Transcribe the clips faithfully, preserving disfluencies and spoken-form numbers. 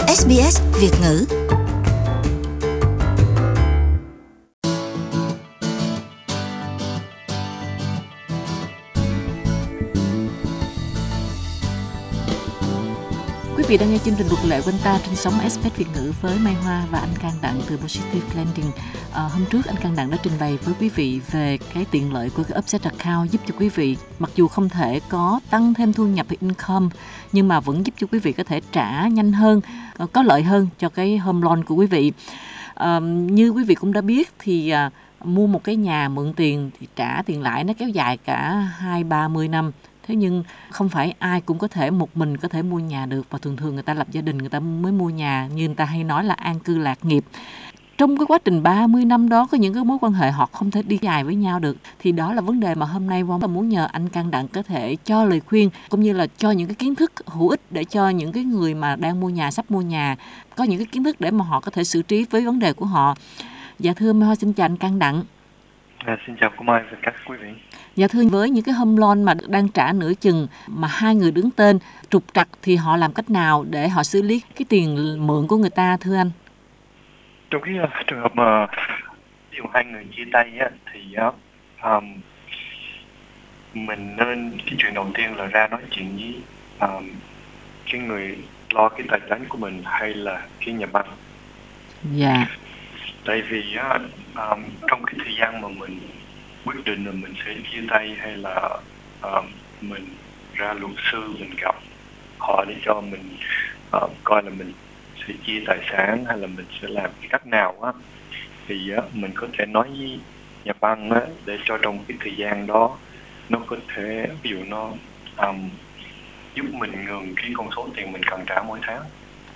ét bê ét Việt ngữ. Quý vị đang nghe chương trình Luật lệ quanh ta trên sóng ét bê ét Việt ngữ với Mai Hoa và anh Cang Đặng từ Positive Lending. À, hôm trước anh Cang Đặng đã trình bày với quý vị về cái tiện lợi của cái Offset Account giúp cho quý vị mặc dù không thể có tăng thêm thu nhập hay income nhưng mà vẫn giúp cho quý vị có thể trả nhanh hơn, có lợi hơn cho cái home loan của quý vị. À, như quý vị cũng đã biết thì à, mua một cái nhà mượn tiền thì trả tiền lãi nó kéo dài cả hai ba mươi năm. Thế nhưng không phải ai cũng có thể một mình có thể mua nhà được, và thường thường người ta lập gia đình người ta mới mua nhà, như người ta hay nói là an cư lạc nghiệp. Trong cái quá trình ba mươi năm đó có những cái mối quan hệ họ không thể đi dài với nhau được, thì đó là vấn đề mà hôm nay Hoa muốn nhờ anh Cang Đặng có thể cho lời khuyên cũng như là cho những cái kiến thức hữu ích để cho những cái người mà đang mua nhà, sắp mua nhà có những cái kiến thức để mà họ có thể xử trí với vấn đề của họ. Dạ thưa Mai Hoa, xin chào anh Cang Đặng. À, xin chào cô Mai và các quý vị. Dạ thưa, với những cái home loan mà đang trả nửa chừng mà hai người đứng tên trục trặc thì họ làm cách nào để họ xử lý cái tiền mượn của người ta thưa anh? Trong cái uh, trường hợp mà ví dụ hai người chia tay á, thì uh, um, mình nên cái chuyện đầu tiên là ra nói chuyện với um, cái người lo cái tài chính của mình hay là cái nhà băng. Dạ. Tại vì uh, um, trong cái thời gian mà mình quyết định là mình sẽ chia tay hay là uh, mình ra luật sư mình gặp họ để cho mình uh, coi là mình sẽ chia tài sản hay là mình sẽ làm cái cách nào á, thì uh, mình có thể nói với nhà băng á, để cho trong cái thời gian đó nó có thể ví dụ nó um, giúp mình ngừng cái con số tiền mình cần trả mỗi tháng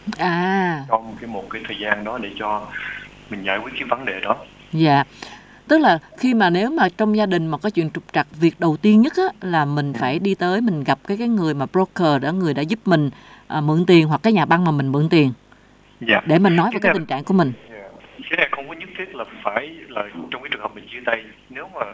À. trong cái một cái thời gian đó để cho mình giải quyết cái vấn đề đó. Dạ. Tức là khi mà nếu mà trong gia đình mà có chuyện trục trặc, việc đầu tiên nhất á, là mình phải đi tới mình gặp cái cái người mà broker đó, người đã giúp mình à, mượn tiền, hoặc cái nhà băng mà mình mượn tiền. Dạ. Để mình nói về cái tình trạng của mình. Dạ. Cái này không có nhất thiết là phải là trong cái trường hợp mình chia tay. Nếu mà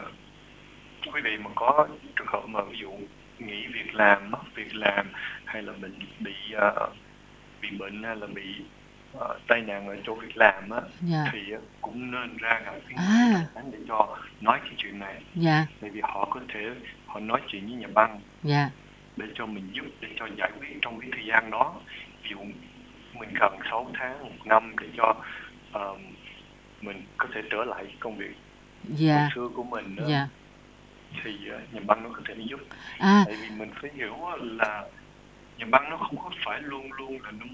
quý vị mà có trường hợp mà ví dụ nghỉ việc làm, mất việc làm hay là mình bị uh, bị bệnh hay là bị uh, tai nạn ở chỗ việc làm á, yeah. thì uh, cũng nên ra gặp cái à. để cho nói cái chuyện này. Yeah. Tại vì họ có thể họ nói chuyện với nhà băng yeah. để cho mình giúp, để cho giải quyết trong cái thời gian đó. Ví dụ mình cần sáu tháng, một năm để cho uh, mình có thể trở lại công việc yeah. hồi xưa của mình đó. Yeah. Thì uh, nhà băng nó có thể giúp. À. Tại vì mình phải hiểu là nhà băng nó không có phải luôn luôn là nó,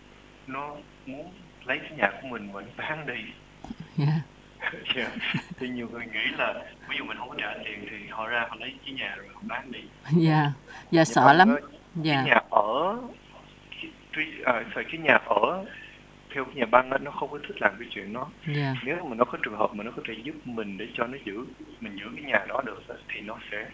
nó muốn lấy cái nhà của mình và nó bán đi. Yeah. Yeah. Thì nhiều người nghĩ là ví dụ mình không có trả tiền thì họ ra họ lấy cái nhà rồi họ bán đi. Dạ, dạ sợ lắm. Dạ. Cái nhà ở, cái, à, cái nhà ở theo cái nhà băng đó, nó không có thích làm cái chuyện đó. Yeah. Nếu mà nó có trường hợp mà nó có thể giúp mình để cho nó giữ mình giữ cái nhà đó được thì nó sẽ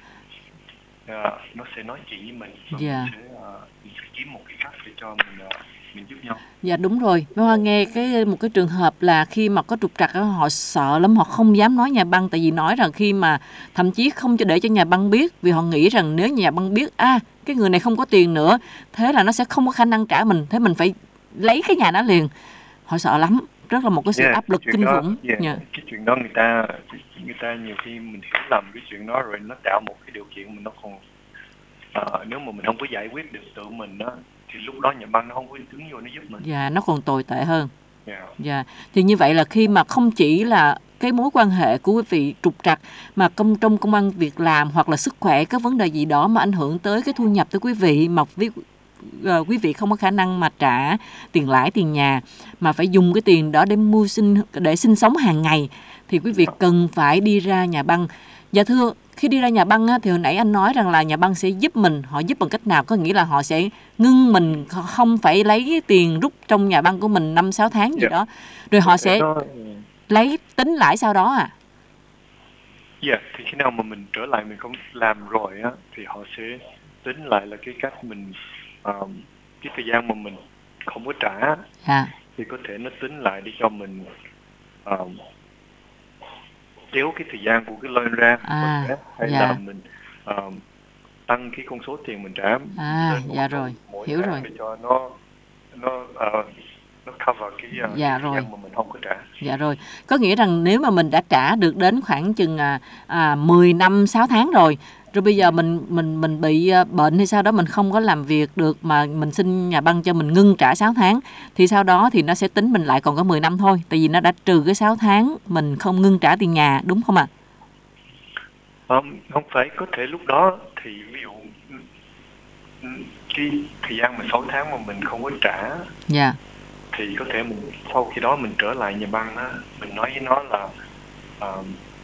uh, nó sẽ nói chuyện với mình và yeah. mình, sẽ, uh, mình sẽ kiếm một cái cách để cho mình uh, mình giúp nhau. Dạ đúng rồi. Mai Hoa nghe cái một cái trường hợp là khi mà có trục trặc đó, họ sợ lắm, họ không dám nói nhà băng, tại vì nói rằng khi mà thậm chí không cho để cho nhà băng biết, vì họ nghĩ rằng nếu nhà băng biết à cái người này không có tiền nữa, thế là nó sẽ không có khả năng trả mình, thế mình phải lấy cái nhà đó liền. Họ sợ lắm, rất là một cái sự yeah, áp lực kinh đó, khủng. yeah, yeah. Cái chuyện đó người ta người ta nhiều khi mình hiểu lầm cái chuyện đó rồi nó tạo một cái điều kiện mình nó còn uh, nếu mà mình không có giải quyết được tự mình đó thì lúc đó nhà băng nó không có đứng vô nó giúp mình. Dạ, nó còn tồi tệ hơn. Yeah. Dạ, thì như vậy là khi mà không chỉ là cái mối quan hệ của quý vị trục trặc mà công trong công ăn việc làm hoặc là sức khỏe, có vấn đề gì đó mà ảnh hưởng tới cái thu nhập tới quý vị, mà quý, uh, quý vị không có khả năng mà trả tiền lãi tiền nhà mà phải dùng cái tiền đó để mưu sinh, để sinh sống hàng ngày, thì quý vị Yeah. cần phải đi ra nhà băng. Dạ thưa, khi đi ra nhà băng á, thì hồi nãy anh nói rằng là nhà băng sẽ giúp mình, họ giúp bằng cách nào? Có nghĩa là họ sẽ ngưng mình, không phải lấy tiền rút trong nhà băng của mình năm sáu tháng gì Yeah. đó, rồi họ sẽ nó... lấy tính lãi sau đó à? Dạ, yeah, thì khi nào mà mình trở lại mình không làm rồi á thì họ sẽ tính lại là cái cách mình um, cái thời gian mà mình không có trả yeah. thì có thể nó tính lại để cho mình um, kéo cái thời gian của cái loan ra à, hay yeah. là mình um, tăng cái con số tiền mình trả à, lên dạ rồi, mỗi hiểu tháng rồi. để cho nó nó uh, nó cover cái, uh, Dạ cái thời rồi. gian mà mình không có trả. Dạ rồi. Có nghĩa rằng nếu mà mình đã trả được đến khoảng chừng à, à, mười năm, sáu tháng rồi, rồi bây giờ mình mình mình bị à, bệnh hay sao đó mình không có làm việc được mà mình xin nhà băng cho mình ngưng trả sáu tháng, thì sau đó thì nó sẽ tính mình lại còn có mười năm thôi, tại vì nó đã trừ cái sáu tháng mình không ngưng trả tiền nhà, đúng không ạ? Um, không phải, có thể lúc đó thì ví dụ cái thời gian mà sáu tháng mà mình không có trả, Dạ. thì có thể mình sau khi đó mình trở lại nhà băng á, mình nói với nó là uh,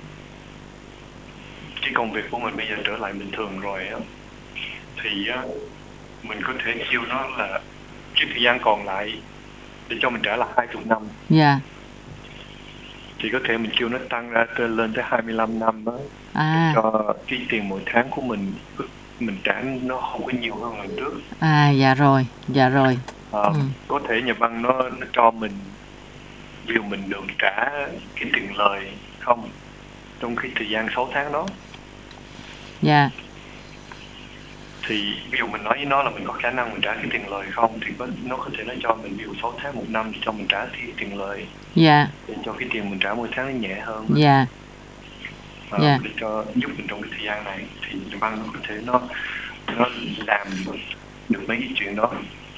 cái công việc của mình bây giờ trở lại bình thường rồi á, thì uh, mình có thể kêu nó là cái thời gian còn lại để cho mình trả là hai mươi năm. Dạ. Thì có thể mình kêu nó tăng ra lên tới hai mươi lăm năm đó, À. để cho cái tiền mỗi tháng của mình mình trả nó không có nhiều hơn lần trước. À, dạ rồi, dạ rồi. À, ừ. Có thể nhà băng nó, nó cho mình ví dụ mình được trả cái tiền lời không trong cái thời gian sáu tháng đó. Dạ. Thì ví dụ mình nói với nó là mình có khả năng mình trả cái tiền lời không, thì có, nó có thể nó cho mình ví dụ sáu tháng một năm cho mình trả cái tiền lời. Dạ. Để cho cái tiền mình trả mỗi tháng nó nhẹ hơn. Dạ. À, dạ. Để cho giúp mình trong cái thời gian này thì nhà băng nó có thể nó nó làm được mấy cái chuyện đó.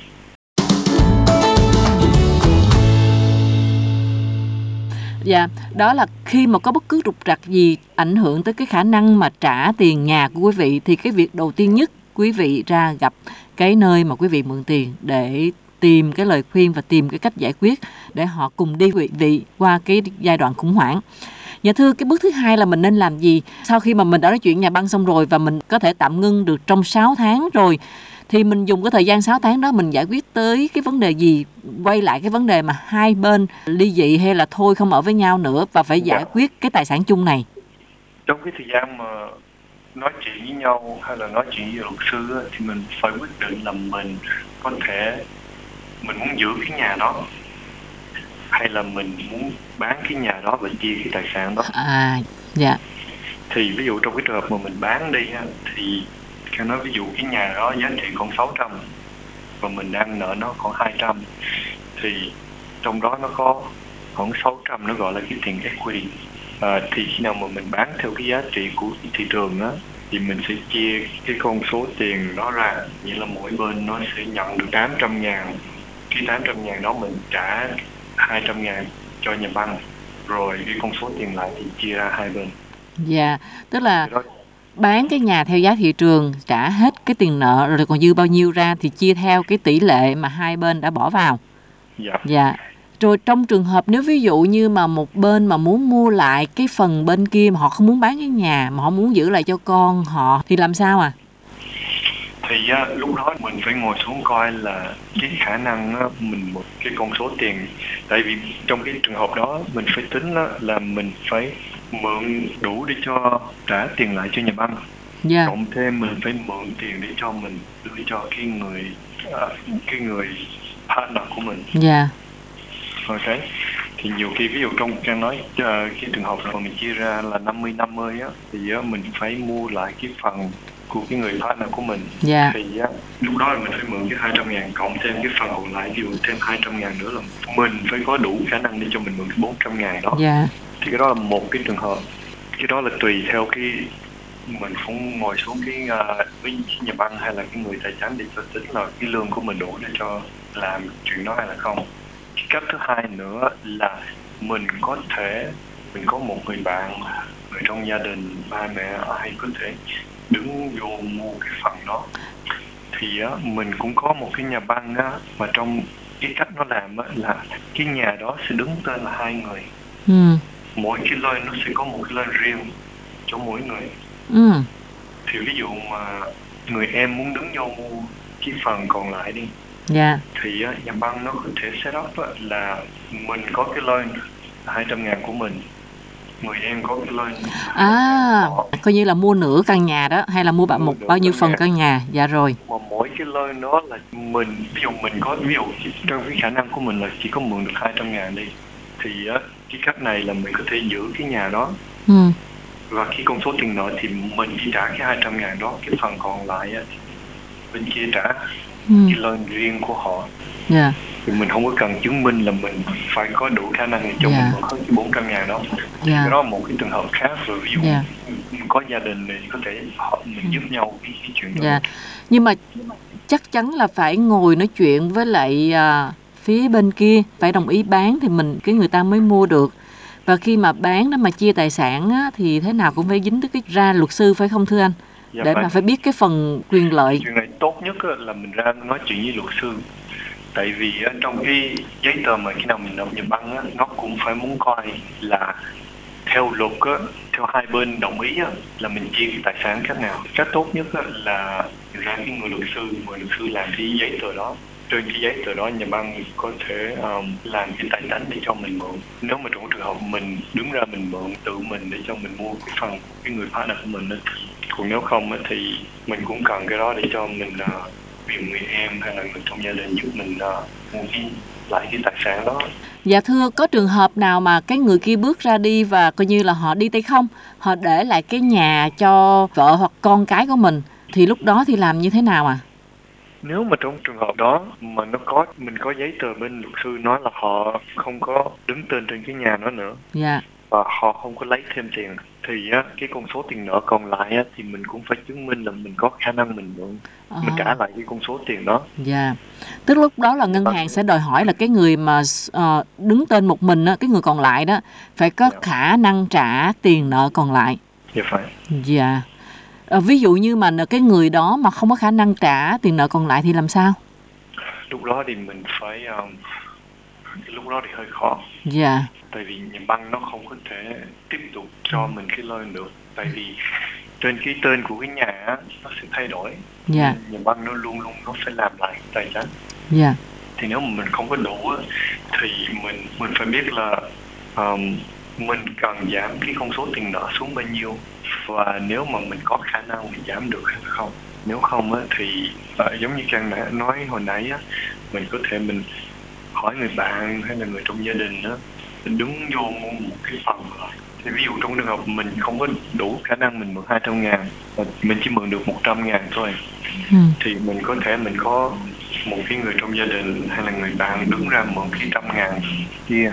Dạ, đó là khi mà có bất cứ trục trặc gì ảnh hưởng tới cái khả năng mà trả tiền nhà của quý vị, thì cái việc đầu tiên nhất quý vị ra gặp cái nơi mà quý vị mượn tiền để tìm cái lời khuyên và tìm cái cách giải quyết để họ cùng đi quý vị qua cái giai đoạn khủng hoảng. Dạ thưa, cái bước thứ hai là mình nên làm gì sau khi mà mình đã nói chuyện nhà băng xong rồi và mình có thể tạm ngưng được trong sáu tháng rồi, thì mình dùng cái thời gian sáu tháng đó mình giải quyết tới cái vấn đề gì, quay lại cái vấn đề mà hai bên ly dị hay là thôi không ở với nhau nữa và phải giải Dạ. quyết cái tài sản chung này. Trong cái thời gian mà nói chuyện với nhau hay là nói chuyện với luật sư thì mình phải quyết định là mình có thể mình muốn giữ cái nhà đó hay là mình muốn bán cái nhà đó và chia cái tài sản đó. À, dạ. Thì ví dụ trong cái trường hợp mà mình bán đi ha, thì theo nói ví dụ cái nhà đó giá trị còn sáu trăm và mình đang nợ nó khoảng hai trăm, thì trong đó nó có khoảng sáu trăm nó gọi là cái tiền equity. À, thì khi nào mà mình bán theo cái giá trị của thị trường á, thì mình sẽ chia cái con số tiền đó ra, nghĩa là mỗi bên nó sẽ nhận được tám trăm ngàn. Cái tám trăm ngàn đó mình trả hai trăm ngàn cho nhà băng, rồi cái con số tiền lại thì chia ra hai bên. Dạ, tức là bán cái nhà theo giá thị trường, trả hết cái tiền nợ rồi còn dư bao nhiêu ra thì chia theo cái tỷ lệ mà hai bên đã bỏ vào. Dạ. Dạ. Rồi trong trường hợp nếu ví dụ như mà một bên mà muốn mua lại cái phần bên kia mà họ không muốn bán cái nhà mà họ muốn giữ lại cho con họ thì làm sao à? Thì á, lúc đó mình phải ngồi xuống coi là cái khả năng á, mình một cái con số tiền, tại vì trong cái trường hợp đó mình phải tính á, là mình phải mượn đủ để cho trả tiền lại cho nhà băng. Dạ. Cộng thêm mình phải mượn tiền để cho mình đưa cho cái người uh, cái người partner của mình. Dạ. Ok. Thì nhiều khi ví dụ trong trang nói uh, cái trường hợp mà mình chia ra là năm mươi năm mươi á, thì uh, mình phải mua lại cái phần của cái người partner của mình. Dạ. Thì uh, lúc đó là mình phải mượn cái hai trăm ngàn cộng thêm cái phần còn lại, ví dụ thêm hai trăm ngàn nữa là mình phải có đủ khả năng để cho mình mượn bốn trăm ngàn đó. Dạ. Thì cái đó là một cái trường hợp. Cái đó là tùy theo cái mình cũng ngồi xuống cái uh, với nhà băng hay là cái người tài chính để cho tính là cái lương của mình đủ để cho làm chuyện đó hay là không. Cái cách thứ hai nữa là mình có thể mình có một người bạn, người trong gia đình, ba mẹ ai có thể đứng vô mua cái phần đó. Thì á, mình cũng có một cái nhà băng á, mà trong cái cách nó làm á, là cái nhà đó sẽ đứng tên là hai người. Ừ. Mỗi cái loan nó sẽ có một cái loan riêng cho mỗi người. Ừ. Thì ví dụ mà người em muốn đứng vô mua cái phần còn lại đi, dạ. thì á, nhà băng nó có thể set up á, là mình có cái loan hai trăm ngàn của mình, người em có cái loan. À, coi như là mua nửa căn nhà đó hay là mua bạn một bao nhiêu phần căn nhà. Dạ rồi. Mà mỗi cái loan đó là mình, ví dụ mình có, ví dụ trong cái khả năng của mình là chỉ có mượn được hai trăm ngàn đi, thì á, cái cách này là mình có thể giữ cái nhà đó. Ừ. Và khi con số tiền nợ thì mình chỉ trả cái hai trăm ngàn đó, cái phần còn lại á, bên kia trả ừ. cái loan riêng của họ. Dạ. Thì mình không có cần chứng minh là mình phải có đủ khả năng để cho Dạ. mình có cái bốn trăm ngàn đó. Dạ. Cái đó là một cái trường hợp khác rồi, ví dụ Dạ. mình có gia đình thì có thể họ mình giúp nhau cái, cái chuyện đó. Dạ. Nhưng mà chắc chắn là phải ngồi nói chuyện với lại à, phía bên kia, phải đồng ý bán thì mình cái người ta mới mua được. Và khi mà bán đó mà chia tài sản á, thì thế nào cũng phải dính tới cái ra luật sư phải không thưa anh? Dạ, Để phải. mà phải biết cái phần quyền lợi. Chuyện này tốt nhất á, là mình ra nói chuyện với luật sư. Tại vì á, trong cái giấy tờ mà khi nào mình nộp nhà băng á, nó cũng phải muốn coi là theo luật á, theo hai bên đồng ý á, là mình chia cái tài sản cách nào. Cách tốt nhất á, là ra cái người luật sư, người luật sư làm cái giấy tờ đó. Trên cái giấy tờ đó nhà băng có thể um, làm cái tài chính để cho mình mượn. Nếu mà trong trường hợp mình đứng ra mình mượn tự mình để cho mình mua cái phần của cái người partner của mình á, còn nếu không á, thì mình cũng cần cái đó để cho mình uh, vì người em hay là người trong gia đình giúp mình uh, mua cái lại cái tài sản đó. Dạ thưa, có trường hợp nào mà cái người kia bước ra đi và coi như là họ đi tay không, họ để lại cái nhà cho vợ hoặc con cái của mình, thì lúc đó thì làm như thế nào à? Nếu mà trong trường hợp đó mà nó có mình có giấy tờ bên luật sư nói là họ không có đứng tên trên cái nhà đó nữa, Dạ. và họ không có lấy thêm tiền, thì á, cái con số tiền nợ còn lại á, thì mình cũng phải chứng minh là mình có khả năng mình mượn, À. mình trả lại cái con số tiền đó. Dạ. Tức lúc đó là ngân hàng sẽ đòi hỏi là cái người mà uh, đứng tên một mình á, cái người còn lại đó phải có Dạ. khả năng trả tiền nợ còn lại. Dạ phải. Dạ. À, ví dụ như mà cái người đó mà không có khả năng trả tiền nợ còn lại thì làm sao? Lúc đó thì mình phải um, lúc đó thì hơi khó. Dạ. Tại vì nhà băng nó không có thể tiếp tục cho mình cái loan được. Tại vì trên cái tên của cái nhà á, nó sẽ thay đổi. Dạ. Nhà băng nó luôn luôn nó phải làm lại tài chính. Dạ. Thì nếu mà mình không có đủ á, thì mình mình phải biết là um, mình cần giảm cái con số tiền nợ xuống bao nhiêu, và nếu mà mình có khả năng mình giảm được hay không. Nếu không á, thì uh, giống như Trang đã nói hồi nãy á, mình có thể mình hỏi người bạn hay là người trong gia đình đó, mình đứng vô mua một cái phần rồi. Thì ví dụ trong trường hợp mình không có đủ khả năng mình mượn hai trăm ngàn, mình chỉ mượn được một trăm ngàn thôi, Ừ. thì mình có thể mình có một cái người trong gia đình hay là người bạn đứng ra mượn cái trăm ngàn kia.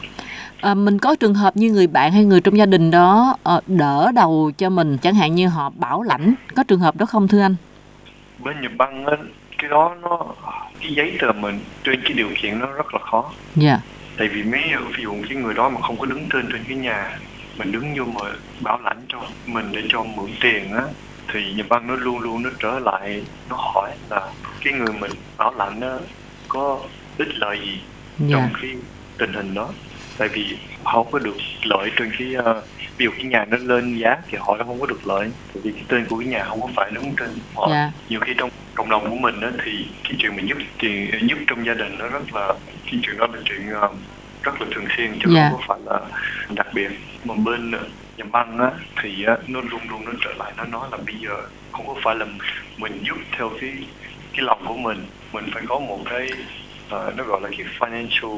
À, mình có trường hợp như người bạn hay người trong gia đình đó uh, đỡ đầu cho mình, chẳng hạn như họ bảo lãnh, có trường hợp đó không thưa anh? Bên nhà băng á, cái đó nó cái giấy tờ mình trên cái điều kiện nó rất là khó. Dạ. Tại vì mấy ví dụ cái người đó mà không có đứng tên trên cái nhà, mình đứng vô mà bảo lãnh cho mình để cho mượn tiền á, thì nhà băng nó luôn luôn nó trở lại, nó hỏi là cái người mình bảo lãnh á có ích lợi gì Dạ. trong cái tình hình đó. Tại vì họ không có được lợi trên cái uh, ví dụ cái nhà nó lên giá thì họ không có được lợi, tại vì cái tên của cái nhà không có phải đứng trên họ. Dạ. Nhiều khi trong cộng đồng của mình đó, thì cái chuyện mình giúp tiền giúp trong gia đình nó rất là, cái chuyện đó là chuyện uh, rất là thường xuyên chứ Dạ. không có phải là đặc biệt. Mà bên uh, nhà băng á thì uh, nó luôn luôn nó trở lại, nó nói là bây giờ không có phải là mình giúp theo cái cái lòng của mình, mình phải có một cái uh, nó gọi là cái financial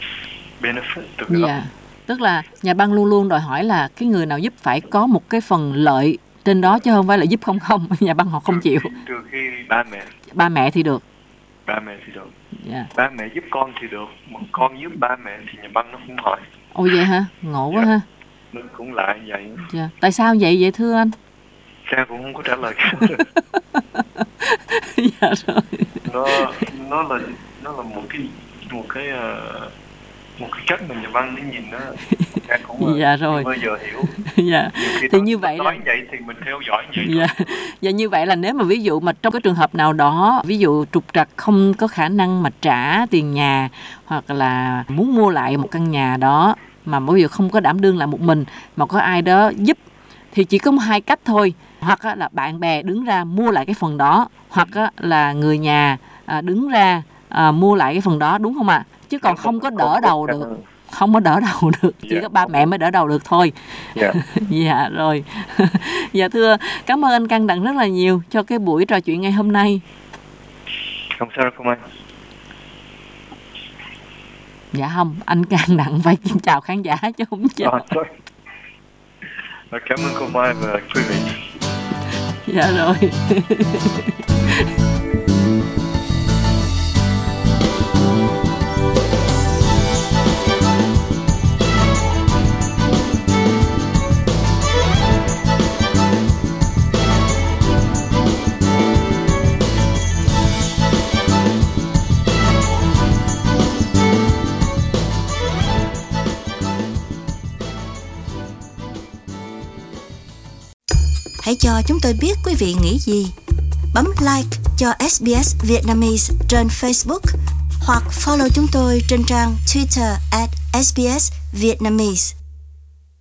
benefit từ cái Dạ. đó. Tức là nhà băng luôn luôn đòi hỏi là cái người nào giúp phải có một cái phần lợi trên đó, chứ không phải là giúp không không. Nhà băng họ không chịu. Trừ khi ba mẹ Ba mẹ thì được. ba mẹ thì được. Dạ. Ba mẹ giúp con thì được, mà con giúp ba mẹ thì nhà băng nó không hỏi. Ồ vậy hả? Ngộ quá Dạ. ha. Nó cũng lại vậy. Dạ. Tại sao vậy vậy thưa anh? Cha cũng không có trả lời. Dạ rồi. nó nó là nó là một cái một cái uh, một cái cách mà nhà băng nó nhìn nó, cha cũng uh, Dạ rồi. chưa bao giờ hiểu. Dạ. Nhiều khi Thì nó, như nó vậy nói là vậy thì mình theo dõi vậy dạ. thôi. Dạ như vậy là nếu mà ví dụ mà trong cái trường hợp nào đó, ví dụ trục trặc không có khả năng mà trả tiền nhà, hoặc là muốn mua lại một căn nhà đó mà bây giờ không có đảm đương lại một mình, mà có ai đó giúp, thì chỉ có hai cách thôi. Hoặc là bạn bè đứng ra mua lại cái phần đó, hoặc là người nhà đứng ra mua lại cái phần đó, đúng không ạ? Chứ còn không có đỡ đầu được. Không có đỡ đầu được, chỉ Dạ. có ba mẹ mới đỡ đầu được thôi. Dạ. Dạ rồi. Dạ thưa, cảm ơn anh Cang Đặng rất là nhiều cho cái buổi trò chuyện ngày hôm nay. Không sao đâu, không anh. Dạ không, anh Cang Đặng phải chào khán giả chứ không chào. À, sorry. Cảm ơn cô Mai và quý vị. Dạ rồi. Hãy cho chúng tôi biết quý vị nghĩ gì. Bấm like cho ét bê ét Vietnamese trên Facebook hoặc follow chúng tôi trên trang Twitter at ét bê ét Vietnamese.